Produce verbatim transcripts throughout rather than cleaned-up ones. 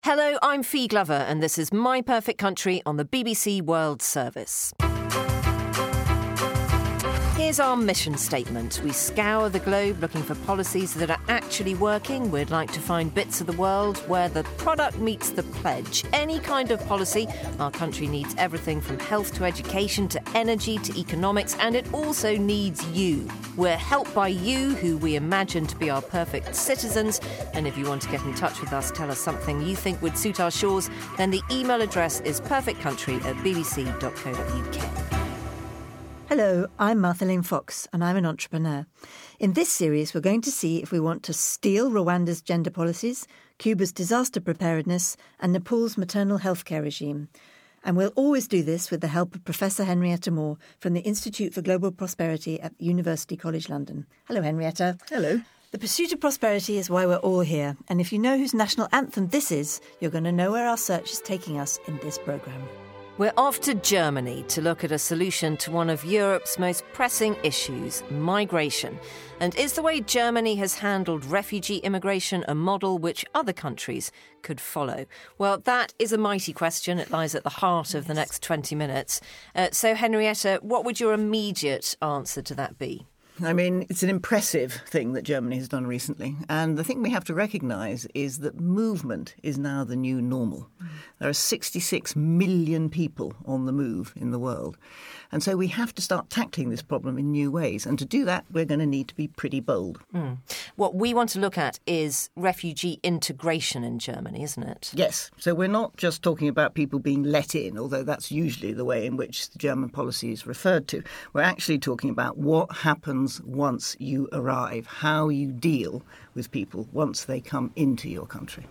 Hello, I'm Fee Glover, and this is My Perfect Country on the B B C World Service. Here's our mission statement. We scour the globe looking for policies that are actually working. We'd like to find bits of the world where the product meets the pledge. Any kind of policy. Our country needs everything from health to education to energy to economics, and it also needs you. We're helped by you, who we imagine to be our perfect citizens. And if you want to get in touch with us, tell us something you think would suit our shores, then the email address is perfectcountry at bbc dot co dot uk. Hello, I'm Martha Lane Fox and I'm an entrepreneur. In this series, we're going to see if we want to steal Rwanda's gender policies, Cuba's disaster preparedness and Nepal's maternal healthcare regime. And we'll always do this with the help of Professor Henrietta Moore from the Institute for Global Prosperity at University College London. Hello, Henrietta. Hello. The pursuit of prosperity is why we're all here. And if you know whose national anthem this is, you're going to know where our search is taking us in this programme. We're off to Germany to look at a solution to one of Europe's most pressing issues, migration. And is the way Germany has handled refugee immigration a model which other countries could follow? Well, that is a mighty question. It lies at the heart of the next twenty minutes. Uh, so, Henrietta, what would your immediate answer to that be? I mean, it's an impressive thing that Germany has done recently. And the thing we have to recognise is that movement is now the new normal. Mm. There are sixty-six million people on the move in the world. And so we have to start tackling this problem in new ways. And to do that, we're going to need to be pretty bold. Mm. What we want to look at is refugee integration in Germany, isn't it? Yes. So we're not just talking about people being let in, although that's usually the way in which the German policy is referred to. We're actually talking about what happens once you arrive, how you deal with people once they come into your country.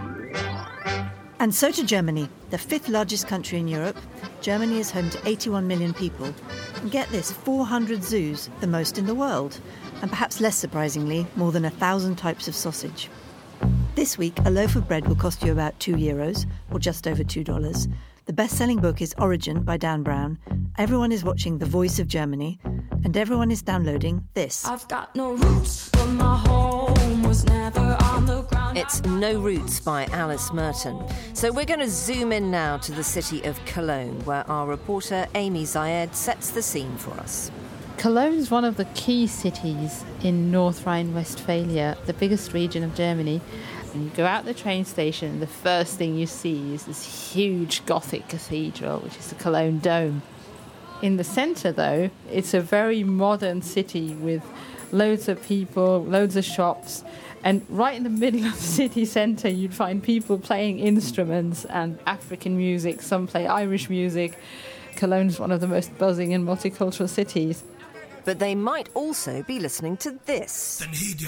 And so to Germany, the fifth largest country in Europe. Germany is home to eighty-one million people. And get this, four hundred zoos, the most in the world. And perhaps less surprisingly, more than a thousand types of sausage. This week, a loaf of bread will cost you about two euros, or just over two dollars. The best-selling book is Origin by Dan Brown. Everyone is watching The Voice of Germany, and everyone is downloading this. I've got no roots, but my home was never on the ground. It's No Roots by Alice Merton. So we're going to zoom in now to the city of Cologne, where our reporter Amy Zayed sets the scene for us. Cologne is one of the key cities in North Rhine-Westphalia, the biggest region of Germany. And you go out the train station, the first thing you see is this huge Gothic cathedral, which is the Cologne Dome. In the centre, though, it's a very modern city with loads of people, loads of shops. And right in the middle of the city centre, you'd find people playing instruments and African music. Some play Irish music. Cologne is one of the most buzzing and multicultural cities. But they might also be listening to this.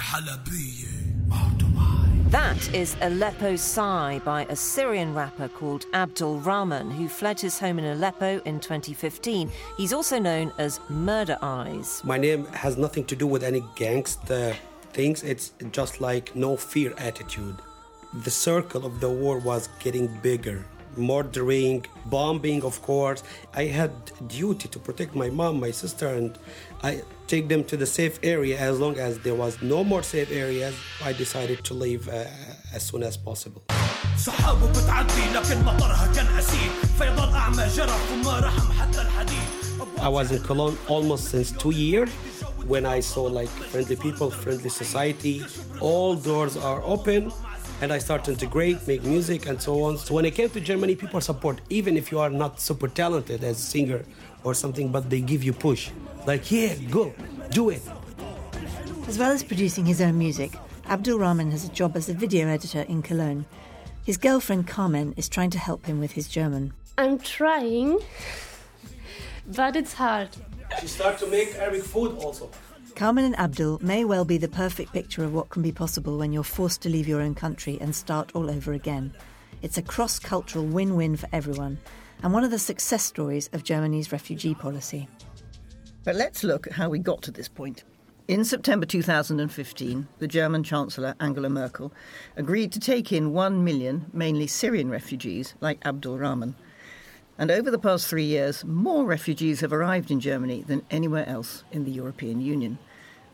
That is Aleppo Sigh by a Syrian rapper called Abdul Rahman, who fled his home in Aleppo in twenty fifteen. He's also known as Murder Eyes. My name has nothing to do with any gangster things. It's just like no fear attitude. The circle of the war was getting bigger. Murdering, bombing, of course. I had duty to protect my mom, my sister, and I take them to the safe area. As long as there was no more safe areas, I decided to leave uh, as soon as possible. I was in Cologne almost since two years when I saw like friendly people, friendly society. All doors are open. And I started to integrate, make music, and so on. So when I came to Germany, people support, even if you are not super talented as a singer or something, but they give you push. Like, yeah, go, do it. As well as producing his own music, Abdul Rahman has a job as a video editor in Cologne. His girlfriend Carmen is trying to help him with his German. I'm trying, but it's hard. She started to make Arabic food also. Carmen and Abdul may well be the perfect picture of what can be possible when you're forced to leave your own country and start all over again. It's a cross-cultural win-win for everyone, and one of the success stories of Germany's refugee policy. But let's look at how we got to this point. In September two thousand fifteen, the German Chancellor Angela Merkel agreed to take in one million, mainly Syrian refugees like Abdul Rahman. And over the past three years, more refugees have arrived in Germany than anywhere else in the European Union.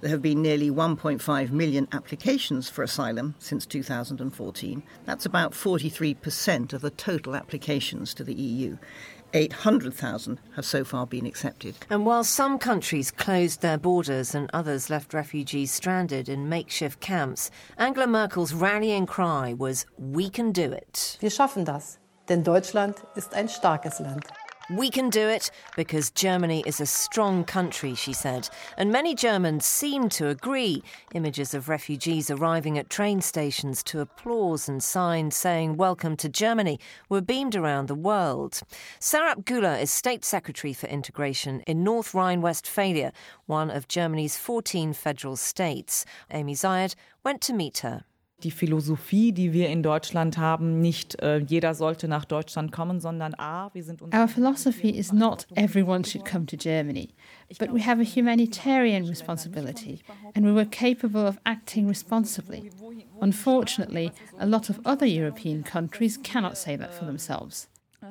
There have been nearly one point five million applications for asylum since two thousand fourteen. That's about forty-three percent of the total applications to the E U. eight hundred thousand have so far been accepted. And while some countries closed their borders and others left refugees stranded in makeshift camps, Angela Merkel's rallying cry was, "We can do it." Wir schaffen das, denn Deutschland ist ein starkes Land. We can do it because Germany is a strong country, she said. And many Germans seemed to agree. Images of refugees arriving at train stations to applause and signs saying welcome to Germany were beamed around the world. Serap Güler is State Secretary for Integration in North Rhine-Westphalia, one of Germany's fourteen federal states. Amy Zayed went to meet her. Die Philosophie, die wir in Deutschland haben, nicht äh, jeder sollte nach Deutschland kommen, sondern A, wir sind uns... Our philosophy is not everyone should come to Germany, but we have a humanitarian responsibility and we were capable of acting responsibly. Unfortunately, a lot of other European countries cannot say that for themselves.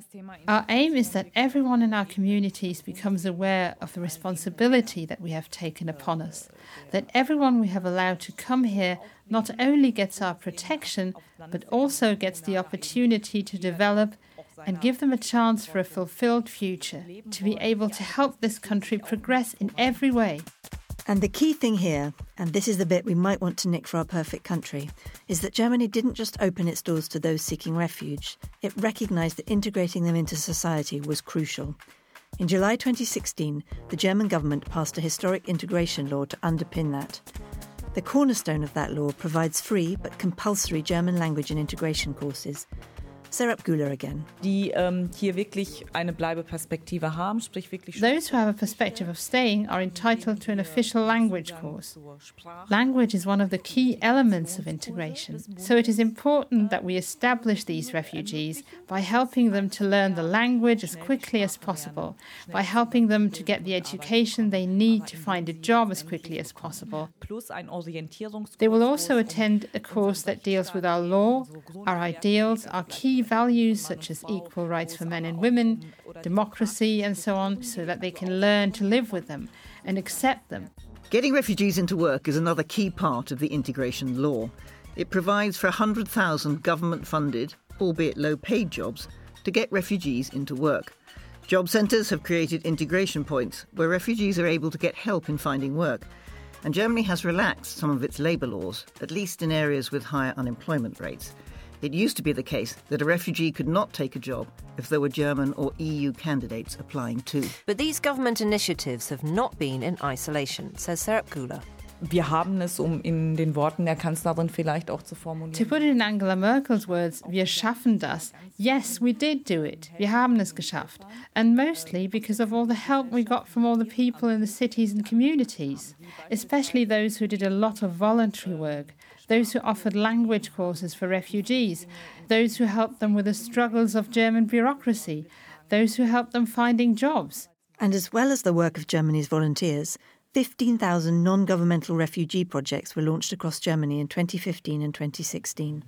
Our aim is that everyone in our communities becomes aware of the responsibility that we have taken upon us, that everyone we have allowed to come here not only gets our protection, but also gets the opportunity to develop and give them a chance for a fulfilled future, to be able to help this country progress in every way. And the key thing here, and this is the bit we might want to nick for our perfect country, is that Germany didn't just open its doors to those seeking refuge. It recognised that integrating them into society was crucial. In July twenty sixteen, the German government passed a historic integration law to underpin that. The cornerstone of that law provides free but compulsory German language and integration courses. Serap Güler again. Die ähm, hier wirklich eine Bleibeperspektive haben, sprich wirklich... Those who have a perspective of staying are entitled to an official language course. Language is one of the key elements of integration, so it is important that we establish these refugees by helping them to learn the language as quickly as possible, by helping them to get the education they need to find a job as quickly as possible. They will also attend a course that deals with our law, our ideals, our key values such as equal rights for men and women, democracy and so on, so that they can learn to live with them and accept them. Getting refugees into work is another key part of the integration law. It provides for one hundred thousand government-funded, albeit low-paid jobs, to get refugees into work. Job centres have created integration points where refugees are able to get help in finding work. And Germany has relaxed some of its labour laws, at least in areas with higher unemployment rates. It used to be the case that a refugee could not take a job if there were German or E U candidates applying too. But these government initiatives have not been in isolation, says Serap Güler. Wir haben es, um in den Worten der Kanzlerin vielleicht auch zu formulieren. To put it in Angela Merkel's words, wir schaffen das. Yes, we did do it. Wir haben es geschafft. And mostly because of all the help we got from all the people in the cities and communities, especially those who did a lot of voluntary work, those who offered language courses for refugees, those who helped them with the struggles of German bureaucracy, those who helped them finding jobs. And as well as the work of Germany's volunteers, fifteen thousand non-governmental refugee projects were launched across Germany in twenty fifteen and twenty sixteen.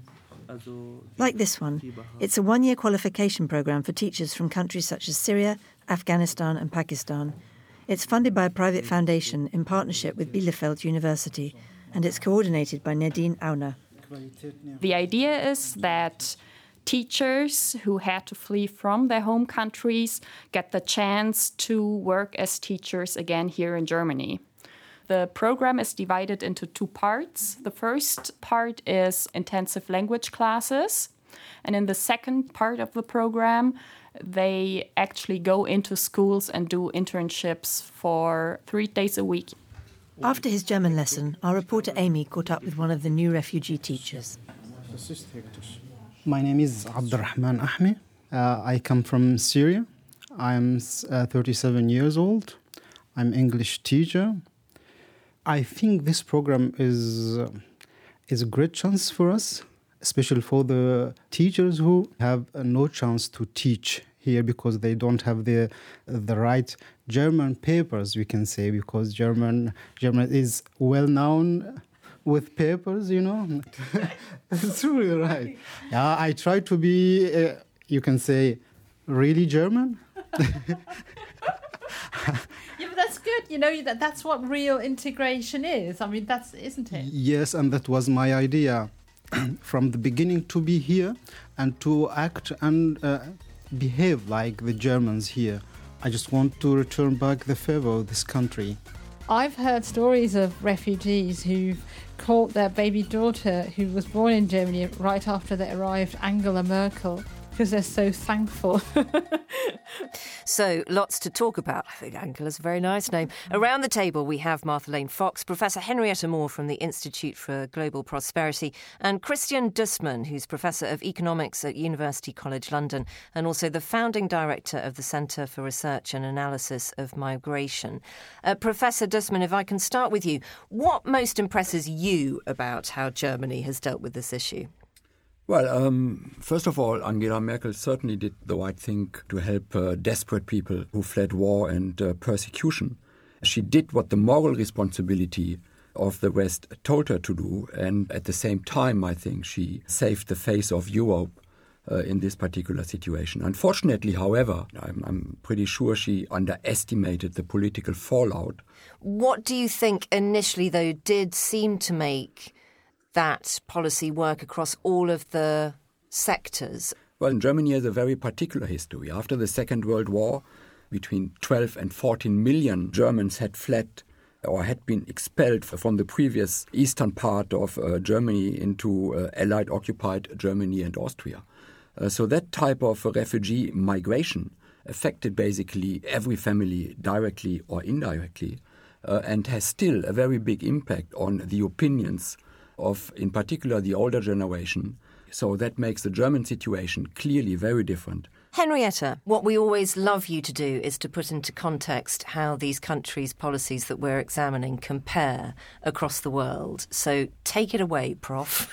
Like this one, it's a one-year qualification programme for teachers from countries such as Syria, Afghanistan and Pakistan. It's funded by a private foundation in partnership with Bielefeld University, and it's coordinated by Nadine Auner. The idea is that teachers who had to flee from their home countries get the chance to work as teachers again here in Germany. The program is divided into two parts. The first part is intensive language classes, and in the second part of the program, they actually go into schools and do internships for three days a week. After his German lesson, our reporter Amy caught up with one of the new refugee teachers. My name is Abdurrahman Ahmed. Uh, I come from Syria. I'm uh, thirty-seven years old. I'm English teacher. I think this program is, uh, is a great chance for us, especially for the teachers who have uh, no chance to teach here because they don't have the the right German papers, we can say, because German German is well known with papers, you know. It's really right. Yeah, I try to be, uh, you can say, really German. Yeah, but that's good. You know, that that's what real integration is. I mean, that's, isn't it? Yes, and that was my idea from the beginning, to be here and to act and uh, behave like the Germans here. I just want to return back the favor of this country. I've heard stories of refugees who've called their baby daughter, who was born in Germany right after they arrived, Angela Merkel, because they're so thankful. So, lots to talk about. I think Angela's a very nice name. Around the table, we have Martha Lane Fox, Professor Henrietta Moore from the Institute for Global Prosperity, and Christian Dussmann, who's Professor of Economics at University College London, and also the founding director of the Centre for Research and Analysis of Migration. Uh, Professor Dussmann, if I can start with you, what most impresses you about how Germany has dealt with this issue? Well, um, first of all, Angela Merkel certainly did the right thing to help uh, desperate people who fled war and uh, persecution. She did what the moral responsibility of the West told her to do, and at the same time, I think, she saved the face of Europe uh, in this particular situation. Unfortunately, however, I'm, I'm pretty sure she underestimated the political fallout. What do you think initially, though, did seem to make that policy work across all of the sectors? Well, Germany has a very particular history. After the Second World War, between twelve and fourteen million Germans had fled or had been expelled from the previous eastern part of uh, Germany into uh, Allied occupied Germany and Austria. Uh, so that type of uh, refugee migration affected basically every family directly or indirectly uh, and has still a very big impact on the opinions of, in particular, the older generation. So that makes the German situation clearly very different. Henrietta, what we always love you to do is to put into context how these countries' policies that we're examining compare across the world. So take it away, Prof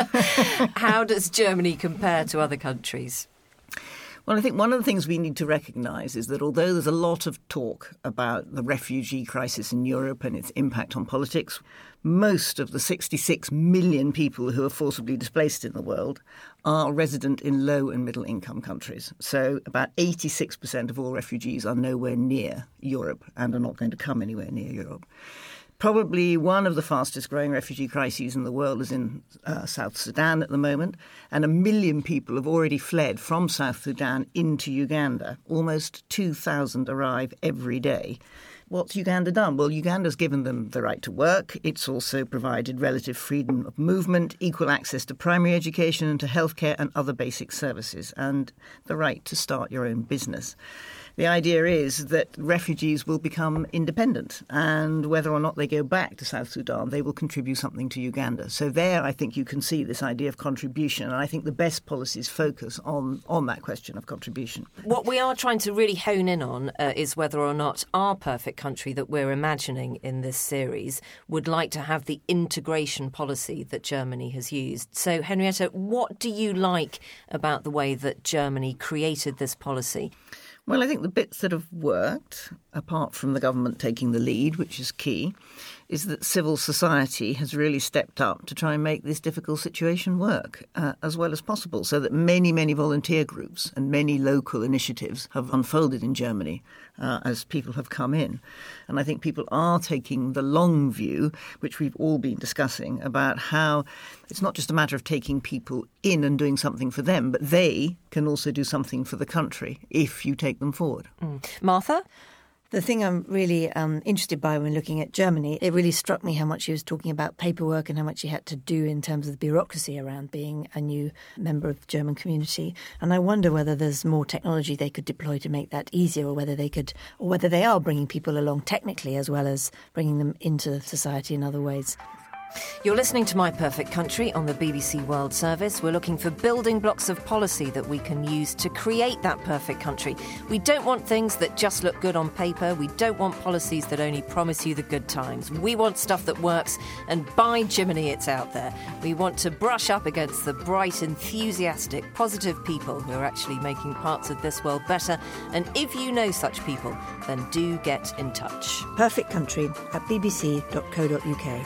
How does Germany compare to other countries? Well, I think one of the things we need to recognise is that although there's a lot of talk about the refugee crisis in Europe and its impact on politics, most of the sixty-six million people who are forcibly displaced in the world are resident in low and middle income countries. So about eighty-six percent of all refugees are nowhere near Europe and are not going to come anywhere near Europe. Probably one of the fastest growing refugee crises in the world is in uh, South Sudan at the moment, and a million people have already fled from South Sudan into Uganda. Almost two thousand arrive every day. What's Uganda done? Well, Uganda's given them the right to work. It's also provided relative freedom of movement, equal access to primary education and to healthcare and other basic services, and the right to start your own business. The idea is that refugees will become independent, and whether or not they go back to South Sudan, they will contribute something to Uganda. So there, I think you can see this idea of contribution, and I think the best policies focus on, on that question of contribution. What we are trying to really hone in on uh, is whether or not our perfect country that we're imagining in this series would like to have the integration policy that Germany has used. So, Henrietta, what do you like about the way that Germany created this policy? Well, I think the bits that have worked, apart from the government taking the lead, which is key, is that civil society has really stepped up to try and make this difficult situation work uh, as well as possible, so that many, many volunteer groups and many local initiatives have unfolded in Germany uh, as people have come in. And I think people are taking the long view, which we've all been discussing, about how it's not just a matter of taking people in and doing something for them, but they can also do something for the country if you take them forward. Mm. Martha? The thing I'm really um, interested by when looking at Germany, it really struck me how much she was talking about paperwork and how much she had to do in terms of the bureaucracy around being a new member of the German community. And I wonder whether there's more technology they could deploy to make that easier, or whether they could, or whether they are bringing people along technically as well as bringing them into society in other ways. You're listening to My Perfect Country on the B B C World Service. We're looking for building blocks of policy that we can use to create that perfect country. We don't want things that just look good on paper. We don't want policies that only promise you the good times. We want stuff that works, and by Jiminy, it's out there. We want to brush up against the bright, enthusiastic, positive people who are actually making parts of this world better. And if you know such people, then do get in touch. Perfect Country at b b c dot co dot u k.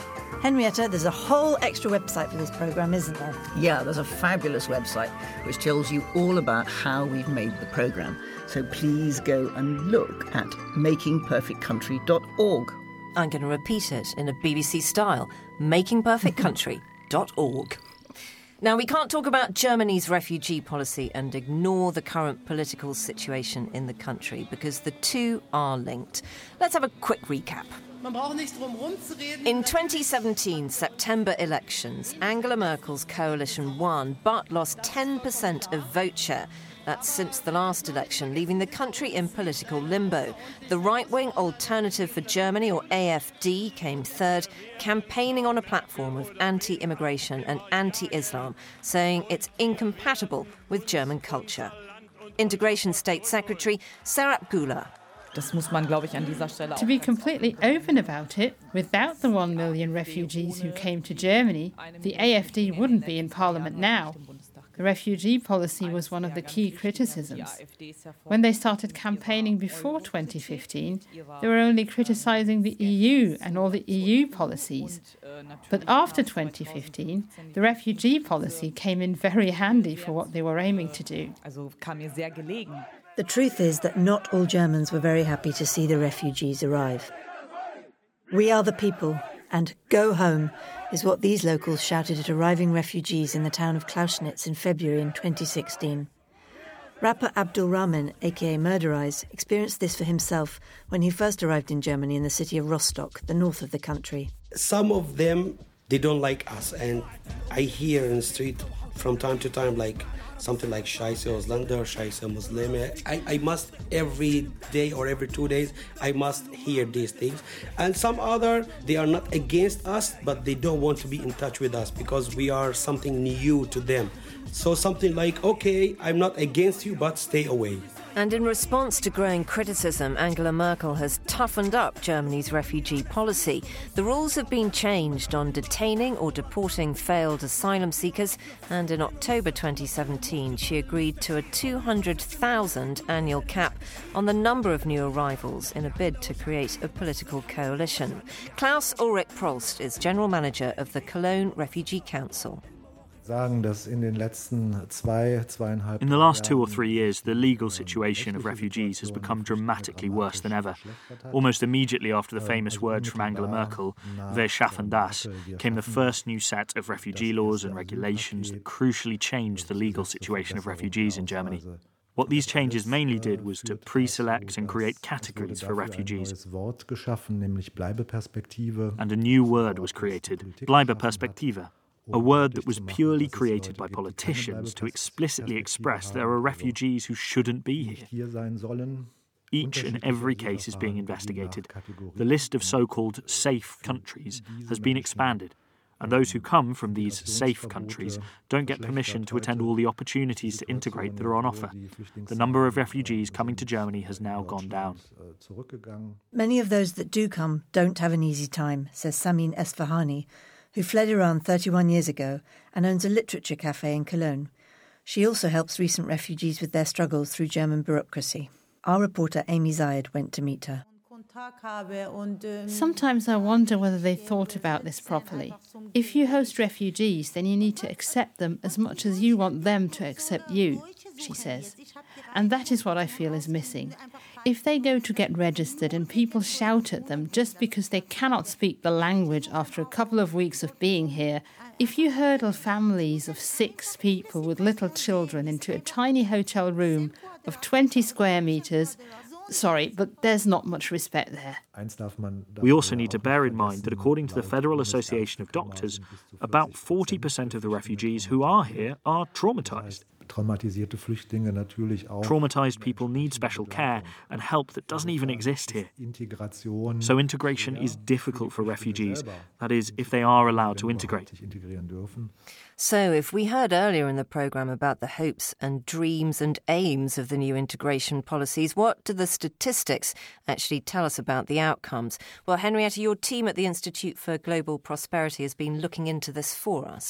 Henrietta, there's a whole extra website for this programme, isn't there? Yeah, there's a fabulous website which tells you all about how we've made the programme. So please go and look at making perfect country dot org. I'm going to repeat it in a B B C style, making perfect country dot org. Now, we can't talk about Germany's refugee policy and ignore the current political situation in the country because the two are linked. Let's have a quick recap. In twenty seventeen September elections, Angela Merkel's coalition won but lost ten percent of vote share. That's since the last election, leaving the country in political limbo. The right-wing Alternative for Germany, or A F D, came third, campaigning on a platform of anti-immigration and anti-Islam, saying it's incompatible with German culture. Integration State Secretary Serap Güler. Das muss man, glaube ich, an dieser Stelle. To be completely open about it, without the one million refugees who came to Germany, the A F D wouldn't be in Parliament now. The refugee policy was one of the key criticisms. When they started campaigning before twenty fifteen, they were only criticising the E U and all the E U policies. But after twenty fifteen, the refugee policy came in very handy for what they were aiming to do. The truth is that not all Germans were very happy to see the refugees arrive. We are the people, and go home is what these locals shouted at arriving refugees in the town of Klauschnitz in February in twenty sixteen. Rapper Abdul Rahman, aka Murder Eyes, experienced this for himself when he first arrived in Germany in the city of Rostock, the north of the country. Some of them, they don't like us, and I hear in the street from time to time, like, something like Scheiße Ausländer, Scheiße Muslime. I, I must every day or every two days, I must hear these things. And some other, they are not against us, but they don't want to be in touch with us because we are something new to them. So something like, okay, I'm not against you, but stay away. And in response to growing criticism, Angela Merkel has toughened up Germany's refugee policy. The rules have been changed on detaining or deporting failed asylum seekers, and in October twenty seventeen she agreed to a two hundred thousand annual cap on the number of new arrivals in a bid to create a political coalition. Klaus Ulrich Prost is General Manager of the Cologne Refugee Council. In the last two or three years, the legal situation of refugees has become dramatically worse than ever. Almost immediately after the famous words from Angela Merkel, "Wir schaffen das," came the first new set of refugee laws and regulations that crucially changed the legal situation of refugees in Germany. What these changes mainly did was to pre-select and create categories for refugees. And a new word was created, Bleibeperspektive. A word that was purely created by politicians to explicitly express there are refugees who shouldn't be here. Each and every case is being investigated. The list of so-called safe countries has been expanded, and those who come from these safe countries don't get permission to attend all the opportunities to integrate that are on offer. The number of refugees coming to Germany has now gone down. Many of those that do come don't have an easy time, says Samin Esfahani, who fled Iran thirty-one years ago and owns a literature cafe in Cologne. She also helps recent refugees with their struggles through German bureaucracy. Our reporter Amy Zayed went to meet her. Sometimes I wonder whether they thought about this properly. If you host refugees, then you need to accept them as much as you want them to accept you, she says. And that is what I feel is missing. If they go to get registered and people shout at them just because they cannot speak the language after a couple of weeks of being here, if you hurdle families of six people with little children into a tiny hotel room of twenty square metres, sorry, but there's not much respect there. We also need to bear in mind that according to the Federal Association of Doctors, about forty percent of the refugees who are here are traumatised. Traumatised people need special care and help that doesn't even exist here. So integration is difficult for refugees, that is, if they are allowed to integrate. So if we heard earlier in the programme about the hopes and dreams and aims of the new integration policies, what do the statistics actually tell us about the outcomes? Well, Henrietta, your team at the Institute for Global Prosperity has been looking into this for us.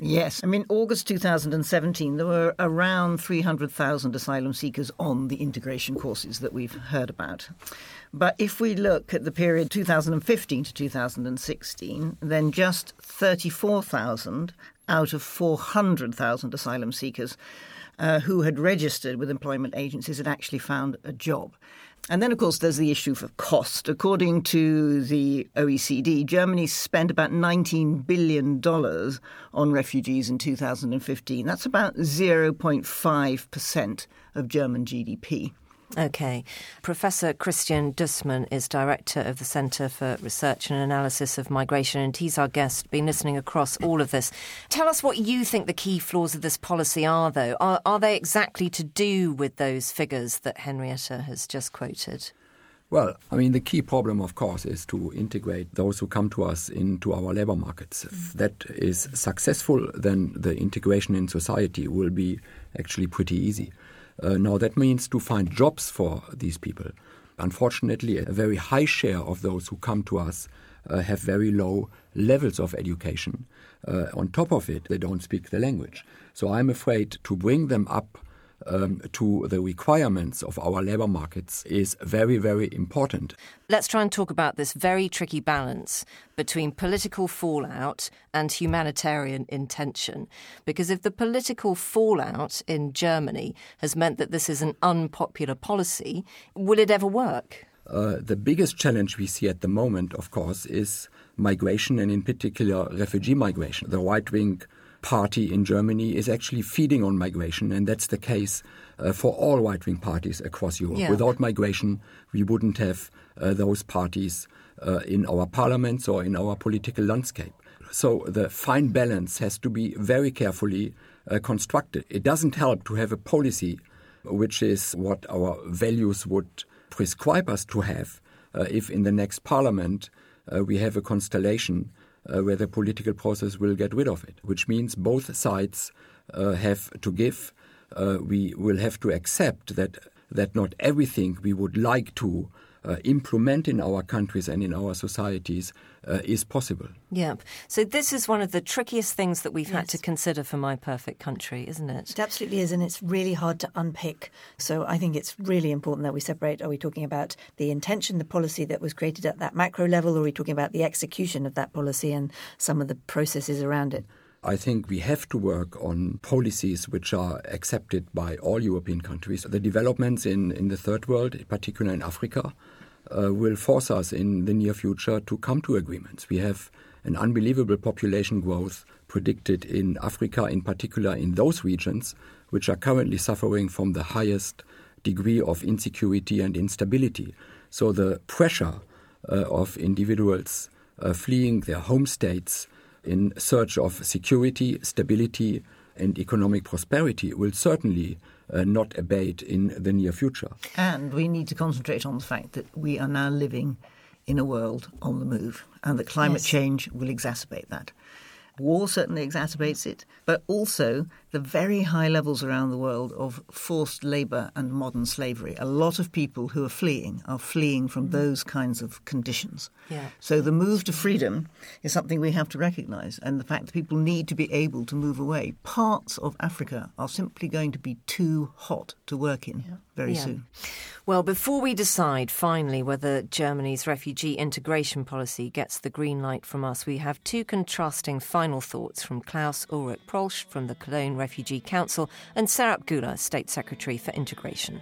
Yes. I mean, August two thousand seventeen, there were around three hundred thousand asylum seekers on the integration courses that we've heard about. But if we look at the period two thousand fifteen to two thousand sixteen, then just thirty-four thousand out of four hundred thousand asylum seekers uh, who had registered with employment agencies had actually found a job. And then, of course, there's the issue of cost. According to the O E C D, Germany spent about nineteen billion dollars on refugees in two thousand fifteen. That's about zero point five percent of German G D P. OK. Professor Christian Dussmann is Director of the Centre for Research and Analysis of Migration, and he's our guest, been listening across all of this. Tell us what you think the key flaws of this policy are, though. Are, are they exactly to do with those figures that Henrietta has just quoted? Well, I mean, the key problem, of course, is to integrate those who come to us into our labour markets. If that is successful, then the integration in society will be actually pretty easy. Uh, now, that means to find jobs for these people. Unfortunately, a very high share of those who come to us uh, have very low levels of education. Uh, on top of it, they don't speak the language. So I'm afraid to bring them up Um, to the requirements of our labour markets is very, very important. Let's try and talk about this very tricky balance between political fallout and humanitarian intention. Because if the political fallout in Germany has meant that this is an unpopular policy, will it ever work? Uh, the biggest challenge we see at the moment, of course, is migration, and in particular refugee migration. The right-wing party in Germany is actually feeding on migration, and that's the case uh, for all right-wing parties across Europe. Yeah. Without migration, we wouldn't have uh, those parties uh, in our parliaments or in our political landscape. So the fine balance has to be very carefully uh, constructed. It doesn't help to have a policy which is what our values would prescribe us to have uh, if in the next parliament uh, we have a constellation Uh, where the political process will get rid of it, which means both sides uh, have to give. Uh, we will have to accept that that not everything we would like to uh, implement in our countries and in our societies uh, is possible. Yeah. So this is one of the trickiest things that we've Yes. had to consider for My Perfect Country, isn't it? It absolutely is, and it's really hard to unpick. So I think it's really important that we separate. Are we talking about the intention, the policy that was created at that macro level, or are we talking about the execution of that policy and some of the processes around it? I think we have to work on policies which are accepted by all European countries. The developments in, in the third world, in particular in Africa, uh, will force us in the near future to come to agreements. We have an unbelievable population growth predicted in Africa, in particular in those regions which are currently suffering from the highest degree of insecurity and instability. So the pressure uh, of individuals uh, fleeing their home states in search of security, stability and economic prosperity will certainly uh, not abate in the near future. And we need to concentrate on the fact that we are now living in a world on the move, and that climate Yes. change will exacerbate that. War certainly exacerbates it, but also the very high levels around the world of forced labour and modern slavery. A lot of people who are fleeing are fleeing from those kinds of conditions. Yeah. So the move to freedom is something we have to recognise, and the fact that people need to be able to move away. Parts of Africa are simply going to be too hot to work in very Yeah. soon. Well, before we decide finally whether Germany's refugee integration policy gets the green light from us, we have two contrasting final thoughts from Klaus Ulrich Prolsch from the Cologne Refugee Council and Serap Gula, State Secretary for Integration.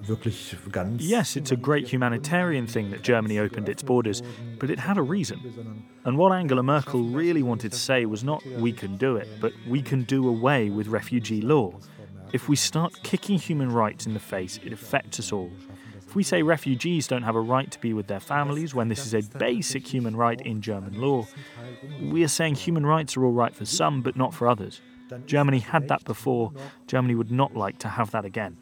Yes, it's a great humanitarian thing that Germany opened its borders, but it had a reason. And what Angela Merkel really wanted to say was not we can do it, but we can do away with refugee law. If we start kicking human rights in the face, it affects us all. If we say refugees don't have a right to be with their families when this is a basic human right in German law, we are saying human rights are all right for some but not for others. Germany had that before. Germany would not like to have that again.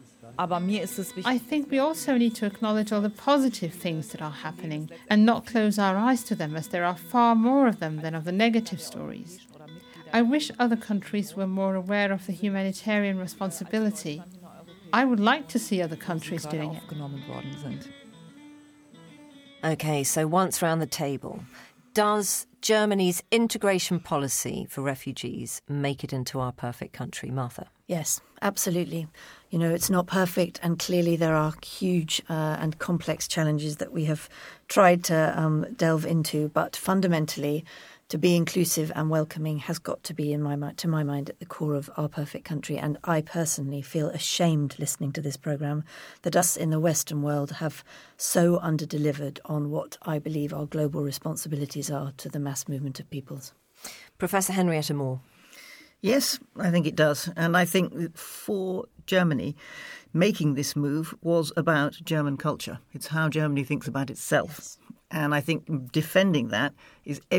I think we also need to acknowledge all the positive things that are happening and not close our eyes to them, as there are far more of them than of the negative stories. I wish other countries were more aware of the humanitarian responsibility. I would like to see other countries doing it. OK, so once round the table, Does Germany's integration policy for refugees make it into our perfect country, Martha? Yes, absolutely. You know, it's not perfect, and clearly there are huge uh, and complex challenges that we have tried to um, delve into. But fundamentally, to be inclusive and welcoming has got to be, in my mind, to my mind, at the core of our perfect country. And I personally feel ashamed listening to this programme that us in the Western world have so underdelivered on what I believe our global responsibilities are to the mass movement of peoples. Professor Henrietta Moore. Yes, I think it does. And I think that for Germany, making this move was about German culture. It's how Germany thinks about itself. Yes. And I think defending that is